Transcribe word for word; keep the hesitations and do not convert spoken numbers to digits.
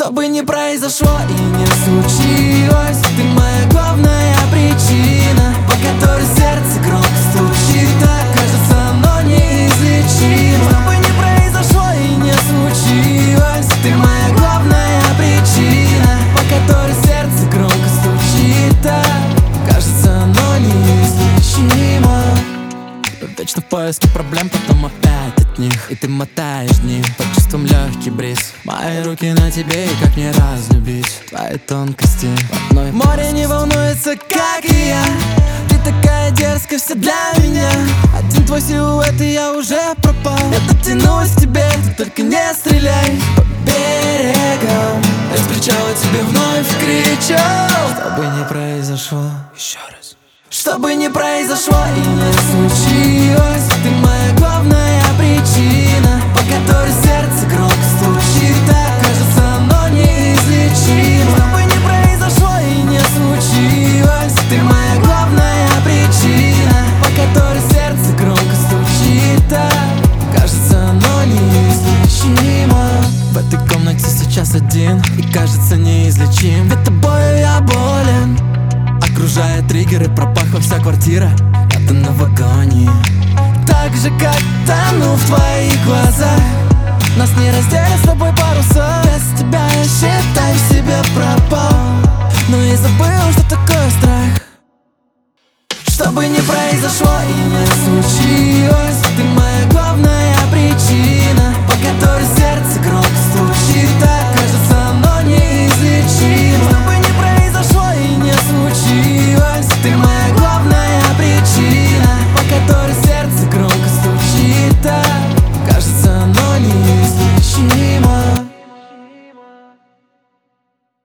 Что бы ни произошло и не случилось, ты моя главная причина, по которой сердце громко стучит, а кажется оно неизлечимо. Что бы ни произошло и не случилось, ты моя главная причина, по которой сердце громко стучит, а кажется оно неизлечимо. Вечно в поиске проблем, потом опять от них, и ты мотаешь дни под чувством легкий бриз. Мои руки на тебе, и как не разлюбить твои тонкости в одной. Море не волнуется, как и я, ты такая дерзкая, вся для меня. Один твой силуэт, и я уже пропал. Я дотянусь к тебе, ты только не стреляй. По берегам я с причала тебе вновь кричу. Что бы ни произошло, еще раз. Что бы ни произошло и не случилось, ты моя главная причина, по которой сердце громко стучит, а кажется оно неизлечимо. Что бы ни произошло и не случилось, ты моя главная причина, по которой сердце громко стучит, а кажется оно неизлечимо. В этой комнате сейчас один и кажется неизлечим, ведь тобою я болен. Окружая триггеры, пропахла вся квартира, я тону в агонии. Так же, как тону в твоих глазах. Нас не разделят с тобой паруса. Без тебя я, считай, в себе пропал. Но я забыл, что такое страх. Что бы ни произошло и не случилось, ты моя главная причина, по которой сердце